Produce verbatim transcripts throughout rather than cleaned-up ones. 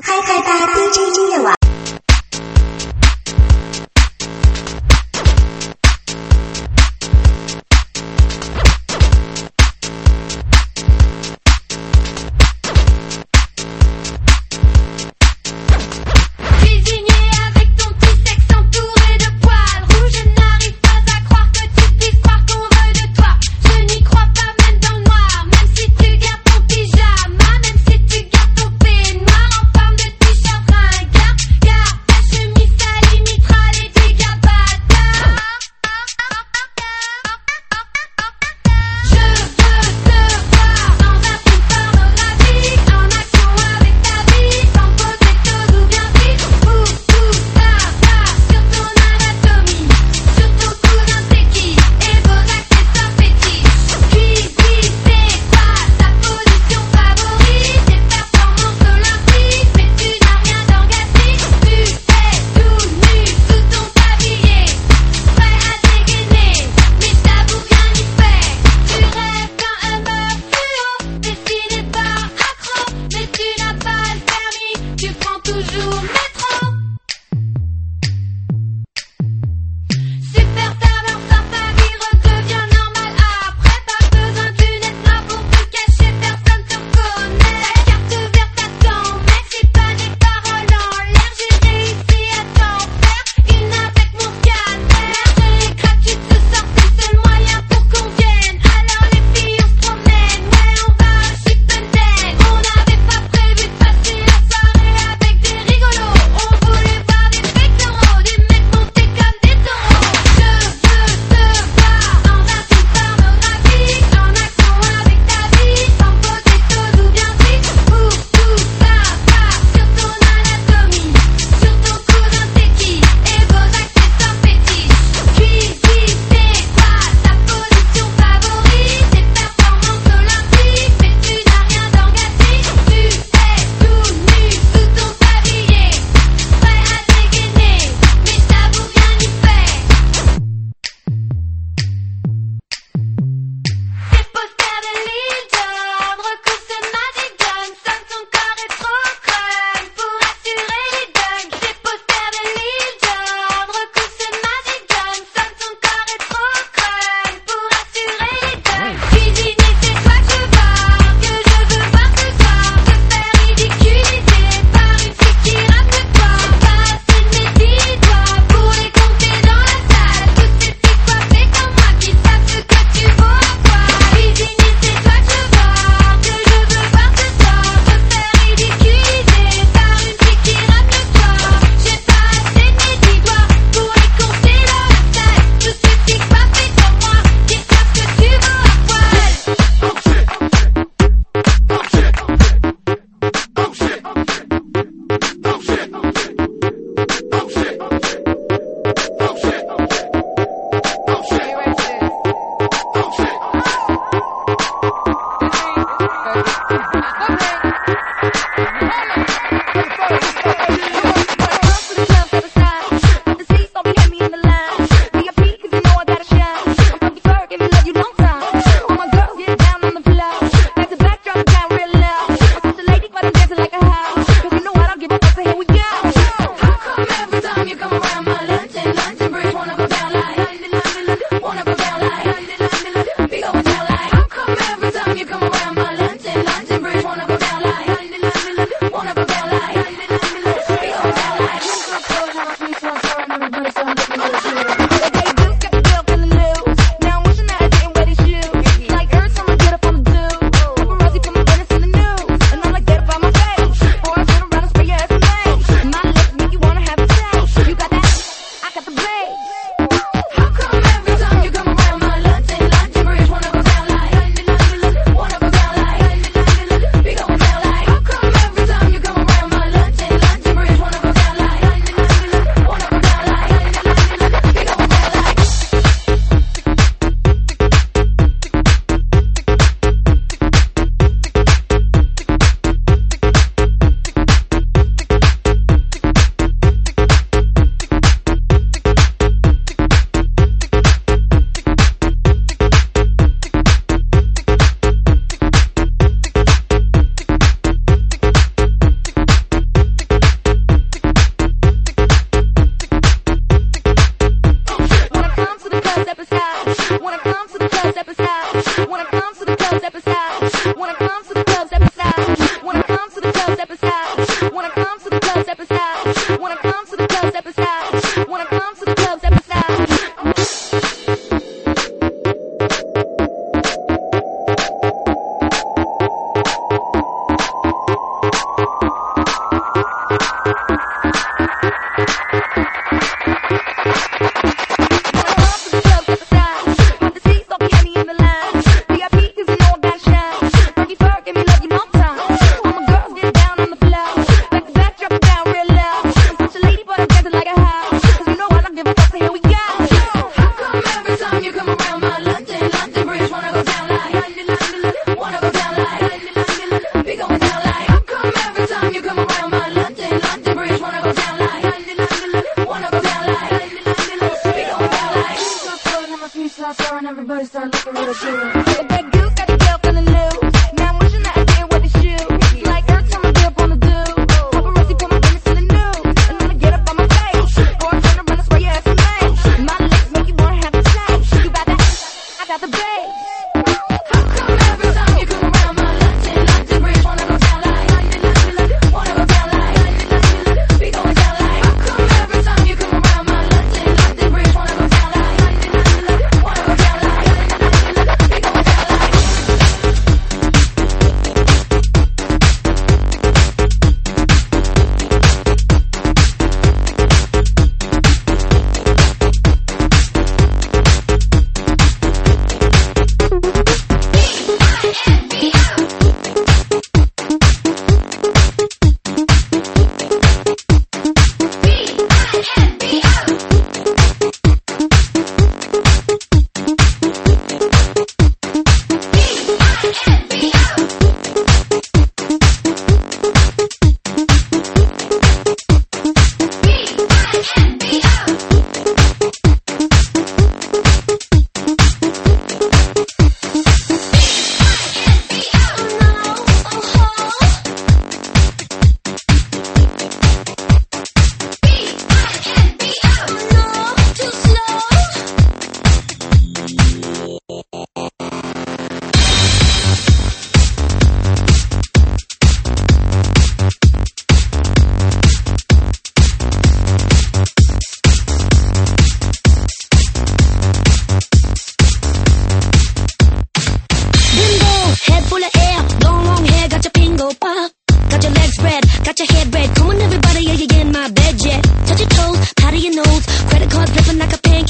嗨嗨吧 D J 音乐网。 Wanna go down like, wanna go down like,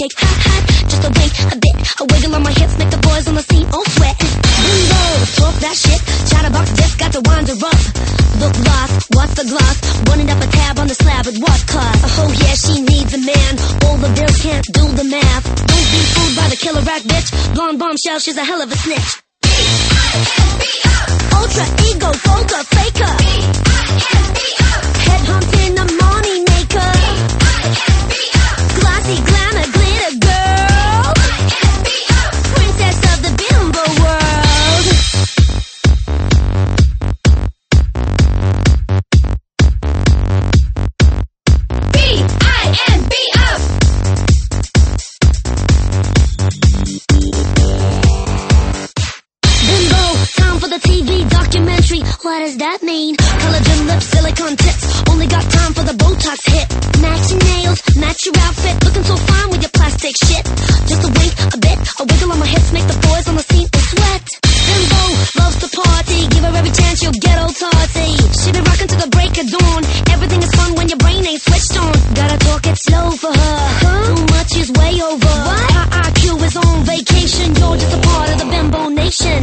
cake, hot, hot. Just a wink, a bit, a wiggle on my hips, make the boys on the scene all sweat. Bimbo, talk that shit. Chatterbox just got to wind her up. Look lost, what's the gloss? Running up a tab on the slab at what cost? Oh yeah, she needs a man. All the bills can't do the math. Don't be fooled by the killer rat bitch. Blonde bombshell, she's a hell of a snitch. Ultra ego, folker, faker. Headhunting a money maker. Glossy glamour, glitter girl. Princess of the bimbo world. B I M B O. Bimbo, time for the T V documentary. What does that mean? Collagen lips, silicone tits. Only got time for the Botox hit. Match your nails, match your outfit. Looking so fine with your plastic shit. Just a wink, a bit, a wiggle on my hips. Make the boys on the scene all sweat. Bimbo loves to party. Give her every chance, you'll get old tarty. She been rocking to the break of dawn. Everything is fun when your brain ain't switched on. Gotta talk it slow for her. Huh? Too much is way over. What? Her I Q is on vacation. You're just a part of the bimbo nation.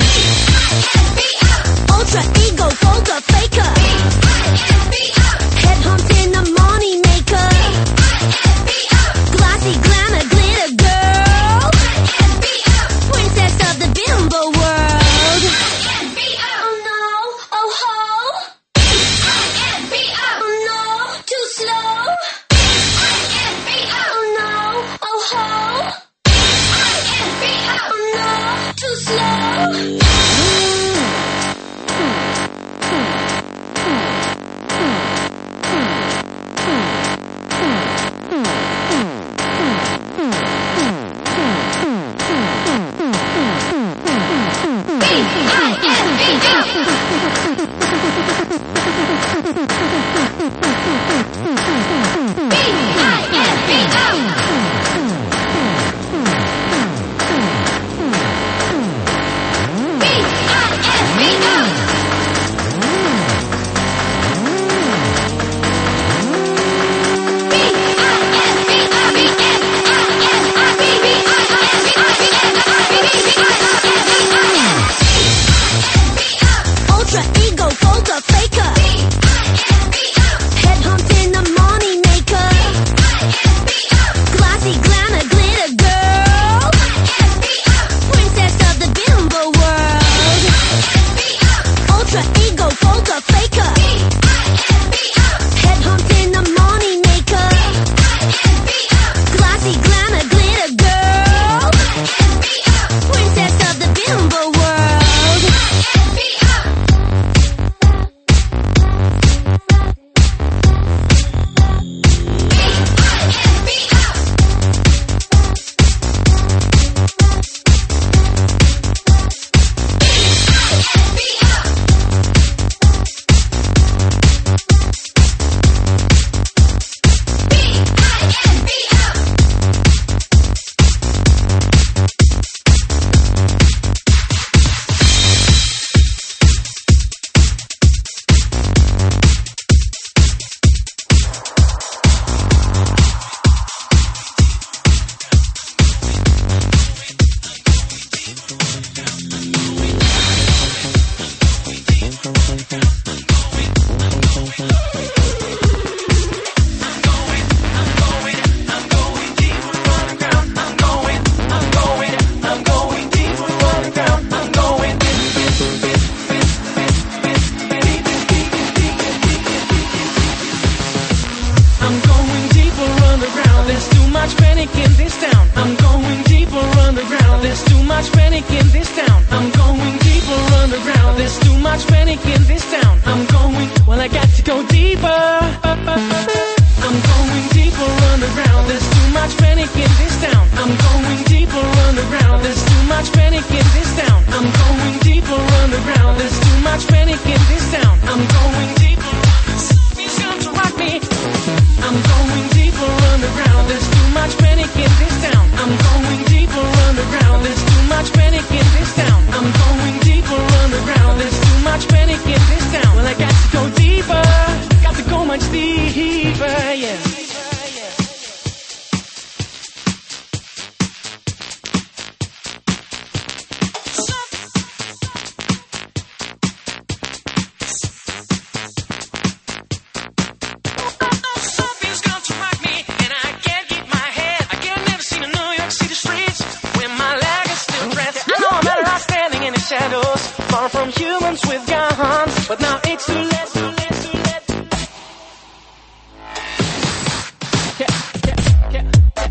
Ultra ego, folker, faker. Headhunting a money maker. Glossy glamour, glitter girl. Princess of the bimbo world. Oh no, oh ho. Oh no, too slow. Oh no, oh ho. Oh no, too slow. far from humans with guns, but now it's too late, too late, too late. Yeah, yeah, yeah, yeah.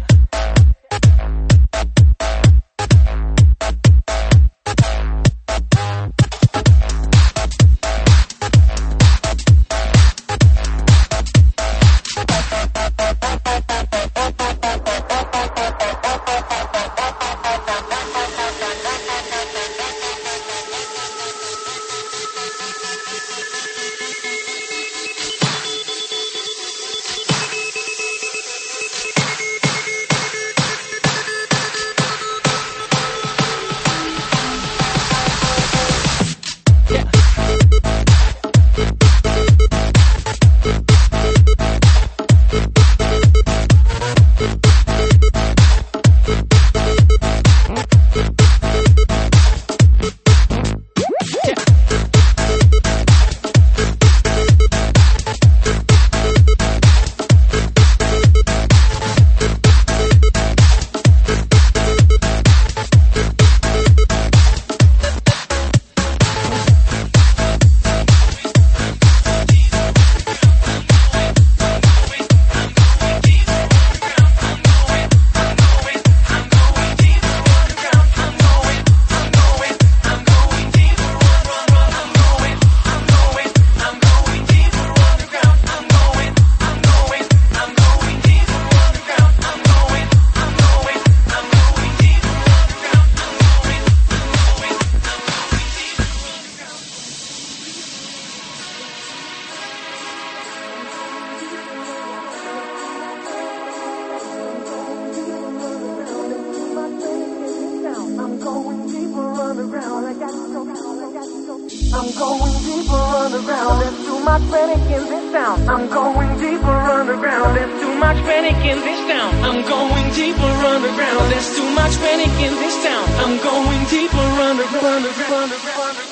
I'm going deeper underground. There's too much panic in this town. I'm going deeper underground. There's too much panic in this town. I'm going deeper underground. There's too much panic in this town. I'm going deeper underground. Underground. Underground.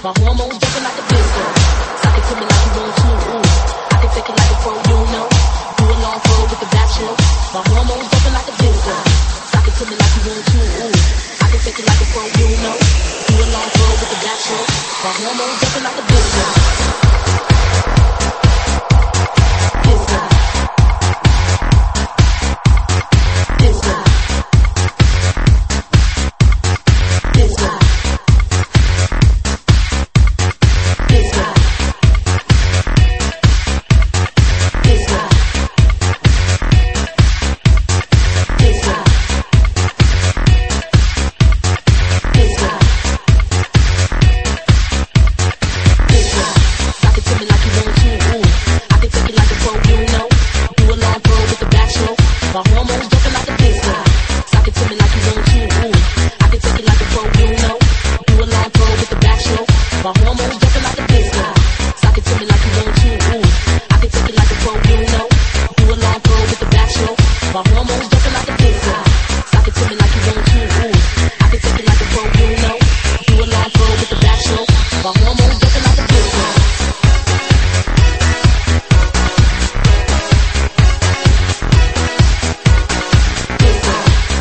My hormones jumping like a disco. Sock it to me like you want to. Ooh, I can take it like a pro, you know. Do a long throw with the back slow. My hormones jumping like a disco. Sock it to me like you want to. Ooh, I can take it like a pro, you know. Do a long throw with the back slow. My hormones jumping like a disco. Disco. Disco. Disco. Disco. Disco. Disco. Disco. Disco. Sock it to me like you want to. Ooh, I can take it like a pro, you know. Do a long throw with the back slow. My hormones jumping like a disco. Sock it to me like you want to. Ooh, I can take it like a pro, you know. Do a long throw with the back slow. My hormones jumping like a disco. Sock it to me like you want to. Ooh, I can take it like a pro, you know. Do a long throw with the back slow. My hormones jumping like a disco. Sock it to me like you want to. Ooh, I can take it like a pro, you know. Do a long throw with the back slow. My hormones jumping like a disco. Disco.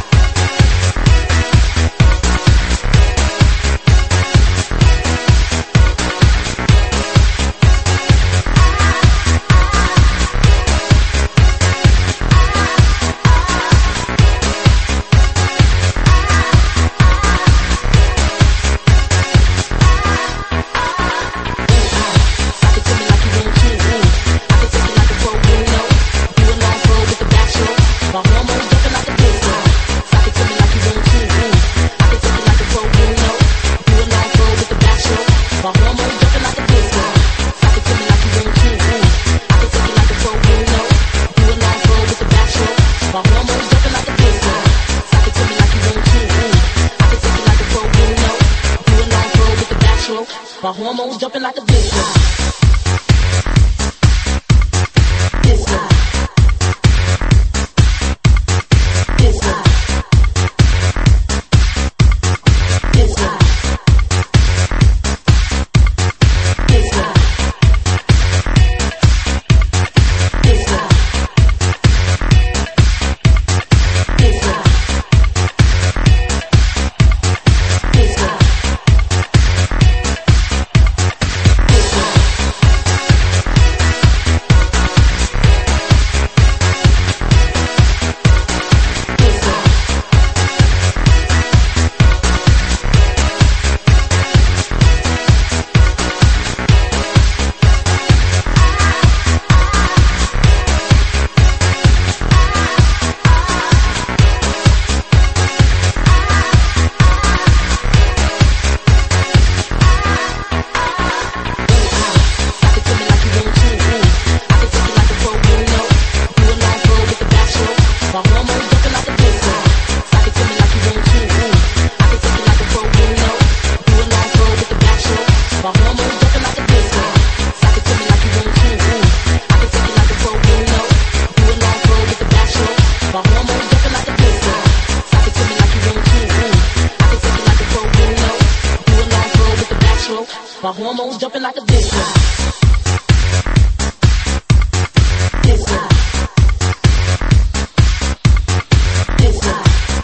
Sock it to me like you want to. Ooh, I can take it like a pro, you know. Do a long throw with the back slow. My hormones jumping like a disco. Sock it to me like you want to. Ooh, I can take it like a pro, you know. Do a long throw with the back slow. My hormones jumping like a disco. Sock it to me like you want to. Ooh, I can take it like a pro, you know. Do a long throw with the back slow. My hormones jumping like a disco. Sock it to me like you want to. Ooh, I can take it like a pro, you know. Do a long throw with the back slow. My hormones jumping like a disco. Disco. Disco. Disco. Disco. Disco. Disco. Disco. Disco. Sock it to me like you want to. Ooh, I can take it like a pro, you know. Do a long throw with the back slow. My hormones jumping like a disco. Sock it to me like you want to. Ooh, I can take it like a pro, you know. Do a long throw with the back slow. My hormones jumping like a disco. Sock it to me like you want to. Ooh, I can take it like a pro, you know. Do a long throw with the back slow. My hormones jumping like a disco. Sock it to me like you want to. Ooh, I can take it like a pro, you know. Do a long throw with the back slow. My hormones jumping like a disco. Disco. Disco.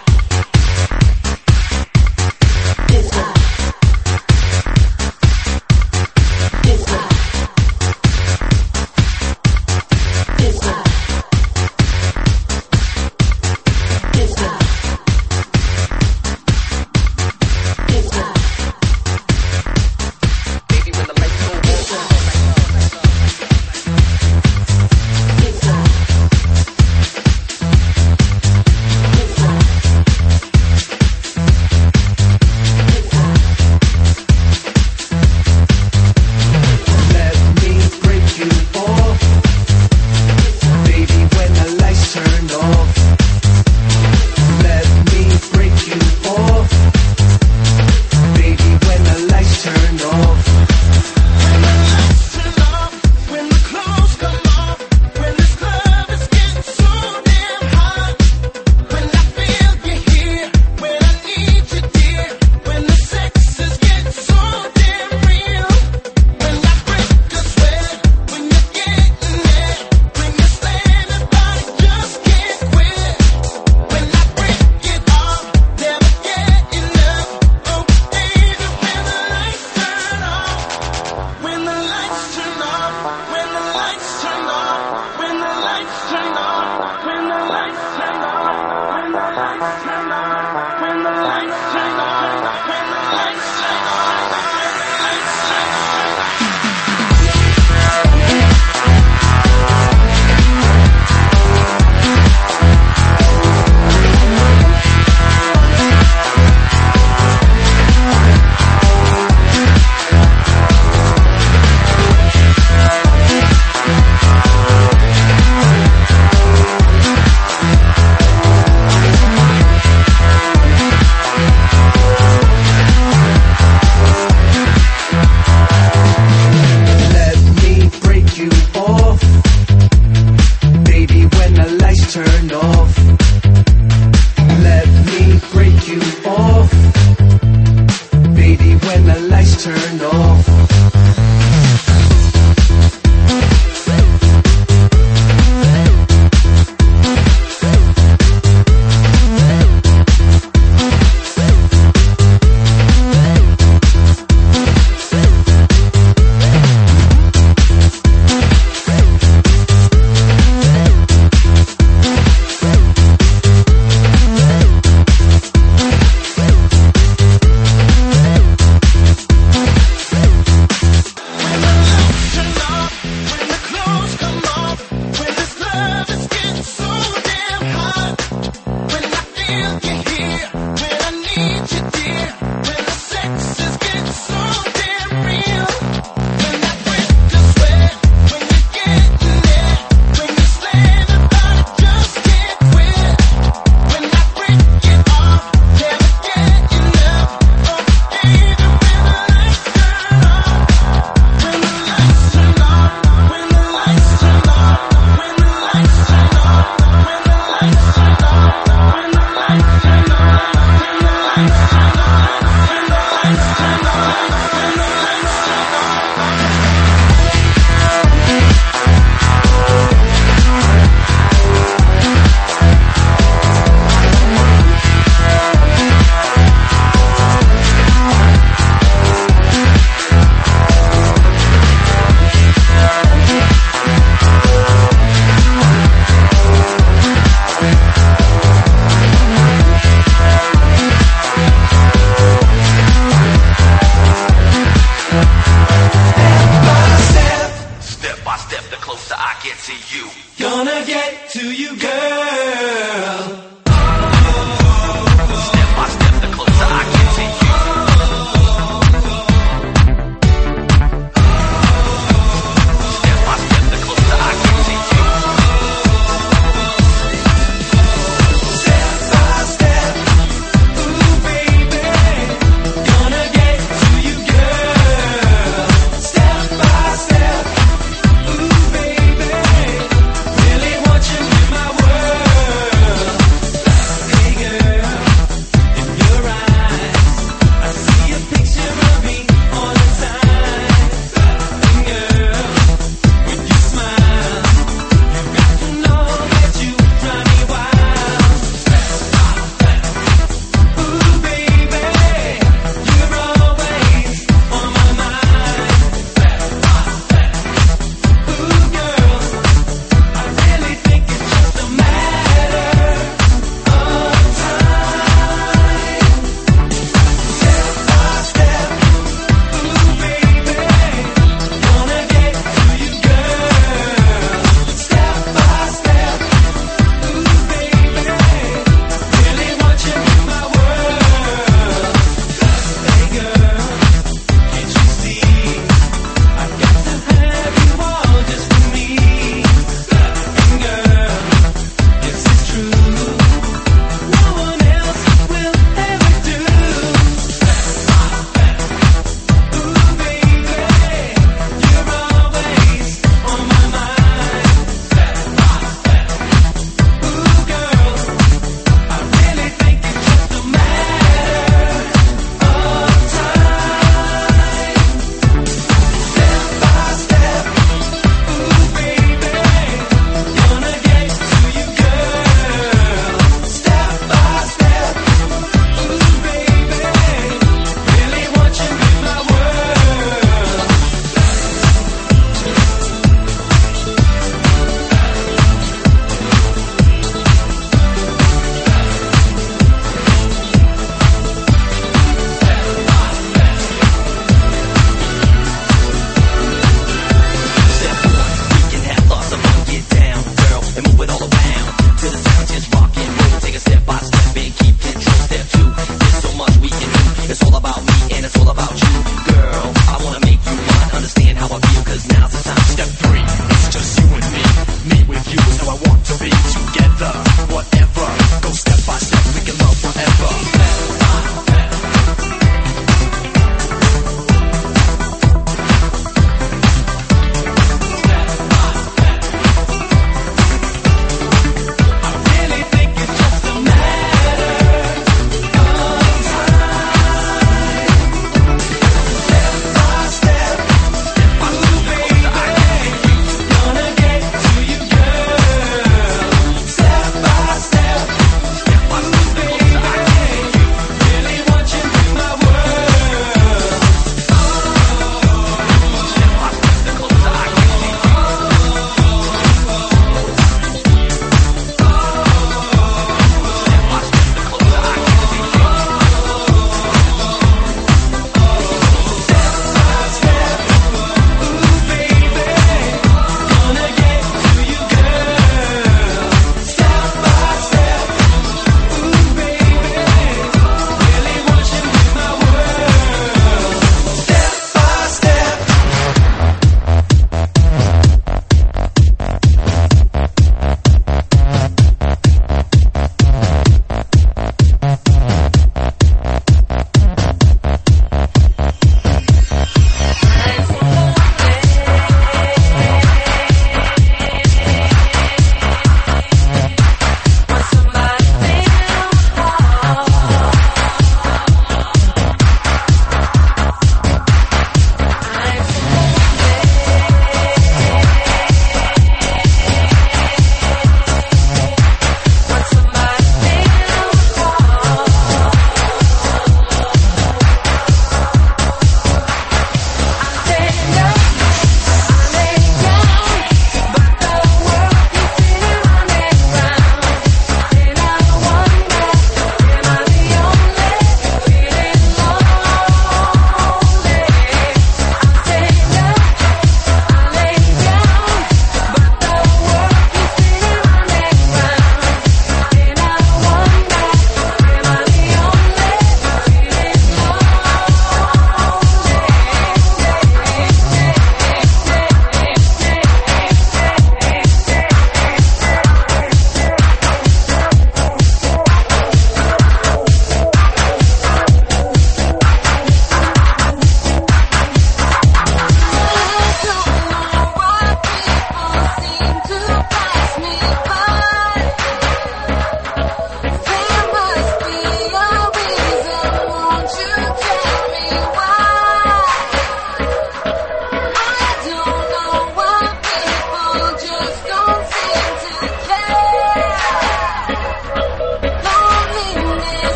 Disco. Disco. Disco. Disco. Disco. Baby, when the lights go turn off. Let me break you off, baby, when the lights turn off.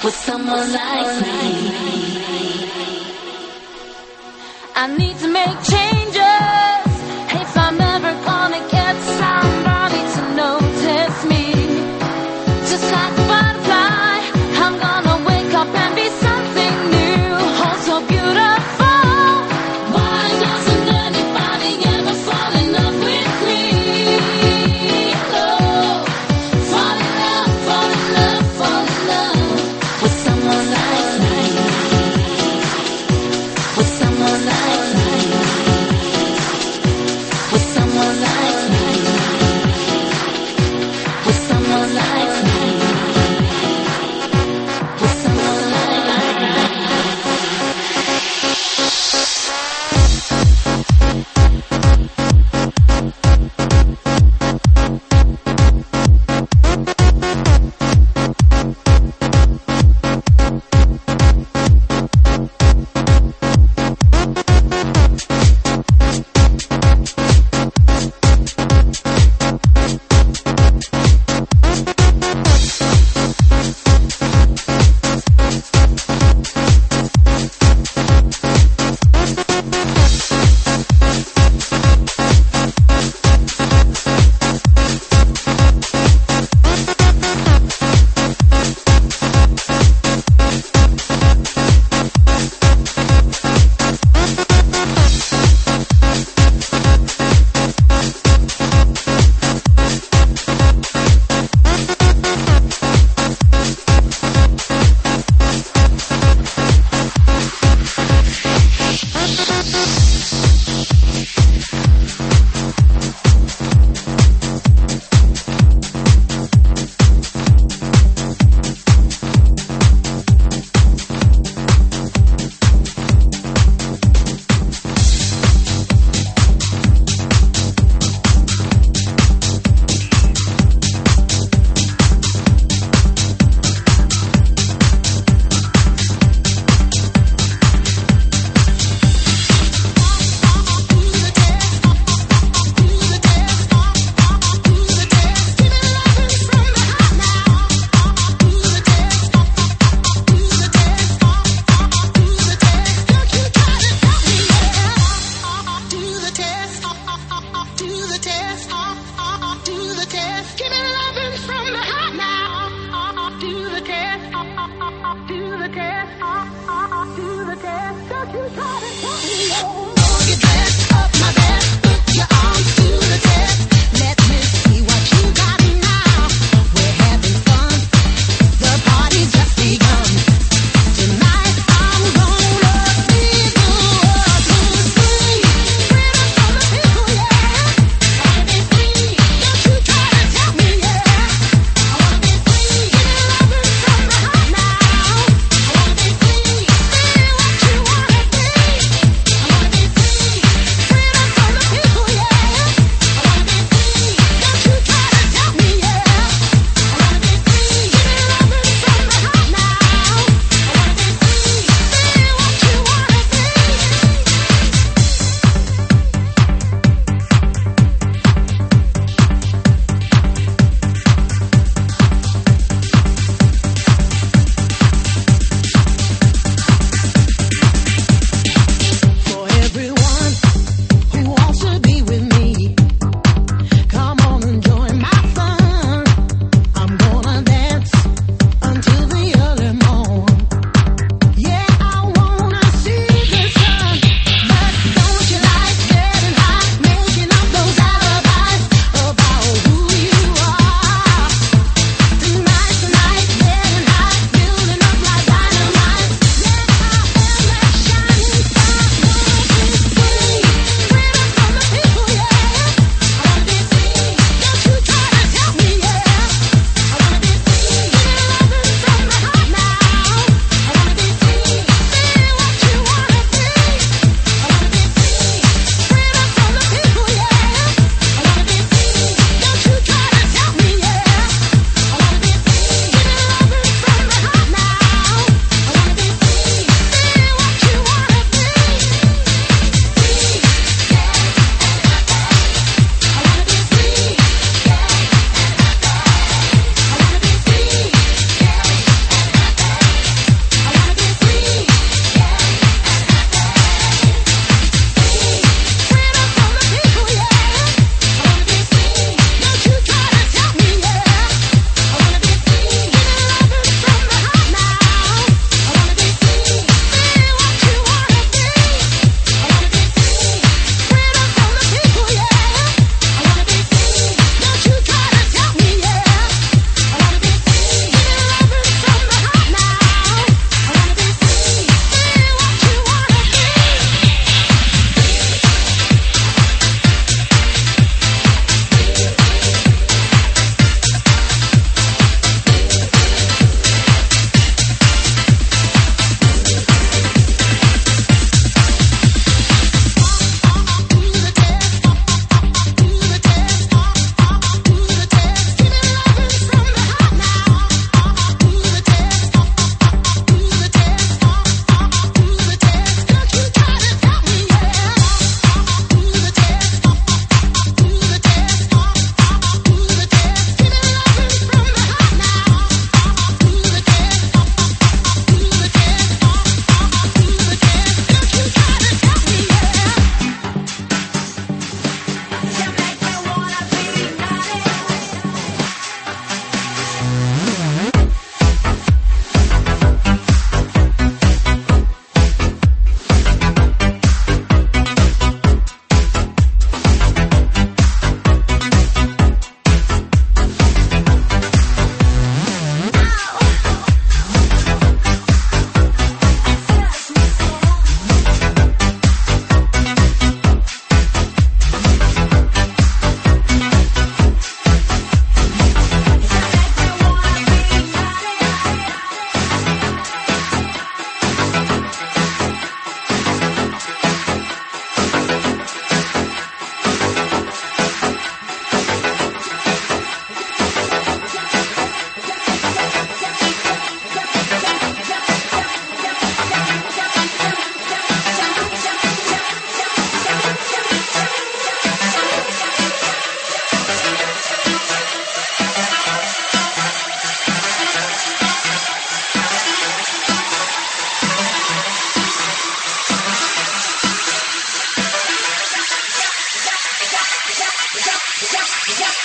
with someone like me. I need to make changes if I'm ever gonna get somebody to notice me. Just like a butterfly, I'm gonna wake up and be something new, oh so beautiful. Why doesn't anybody ever fall in love with me? Oh, fall in love, fall in love, fall in love with someone like me, with someone like me.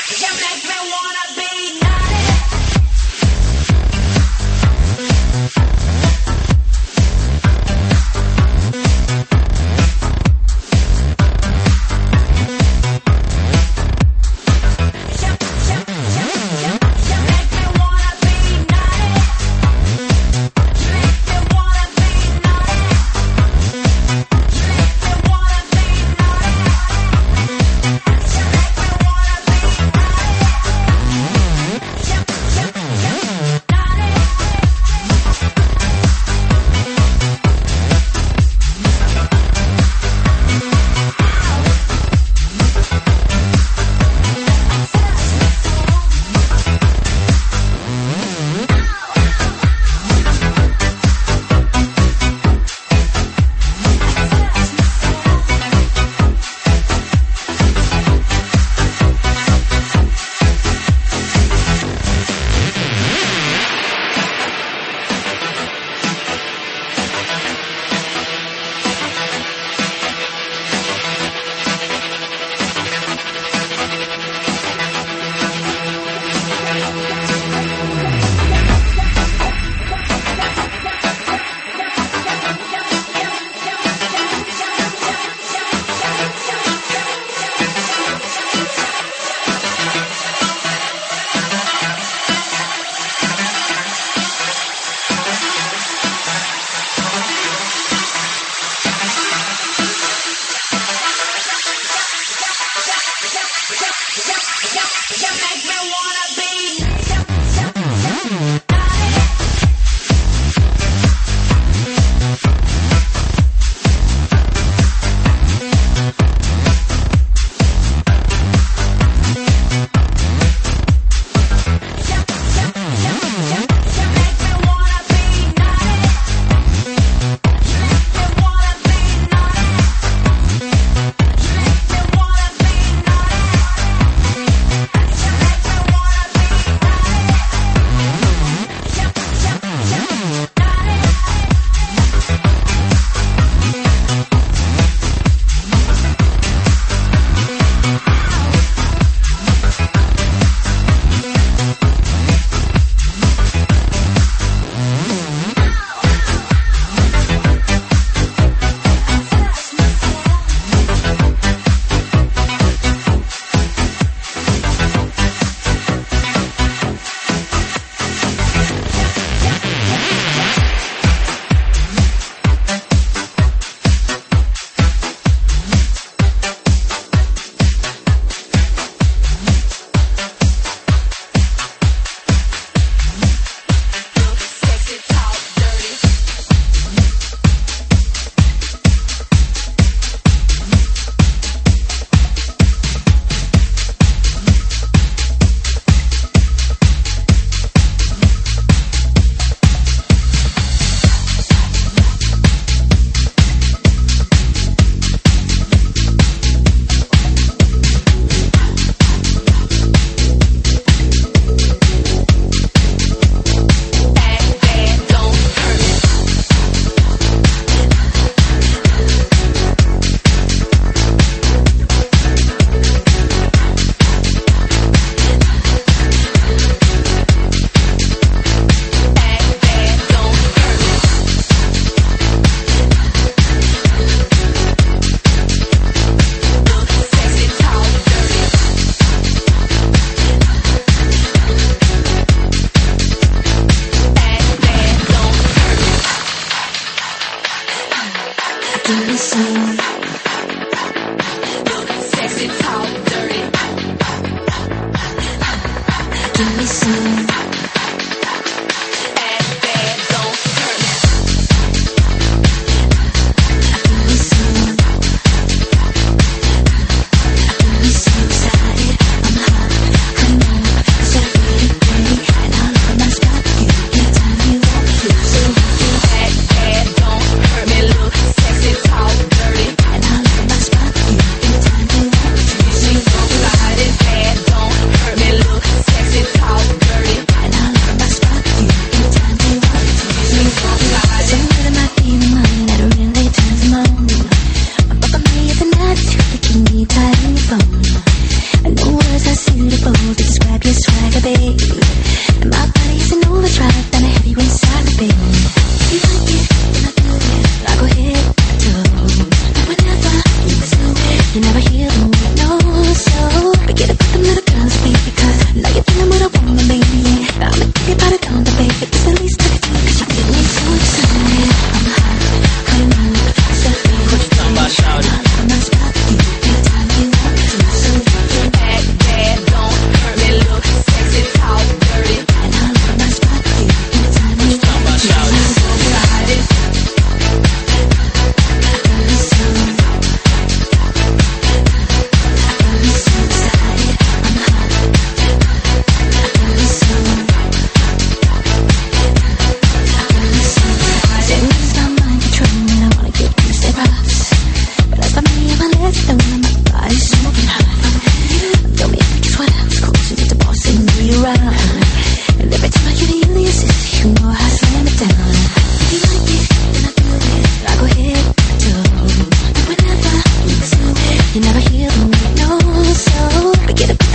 Talk dirty.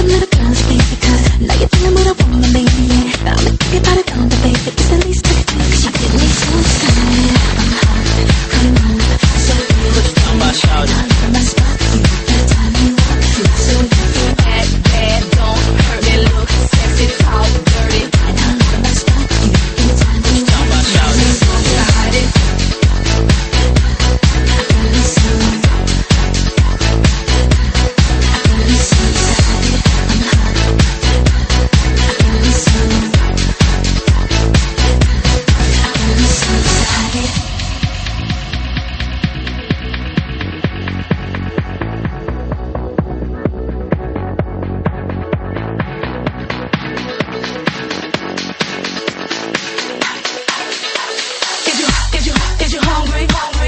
little girls, baby, cause now you're feeling what I want, my baby, yeah. I'ma keep you by the counter, baby, just at least take a taste. Cause you get me so excited. I'm hot, come on, so good. Let's talk about shouting. From my spot, you better tell me what to do. So you feel bad, bad, don't hurt me, look sexy, talk dirty. And I'm from my spot, you better tell me what to do. Talk about shouting. So excited. I feel it so. I feel it so excited. I'm hot. I feel it so. I feel it so excited.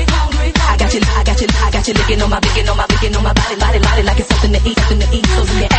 I got you, I got you, I got you licking on my, licking on my, licking on my body, body, body, like it's something to eat, something to eat. So you can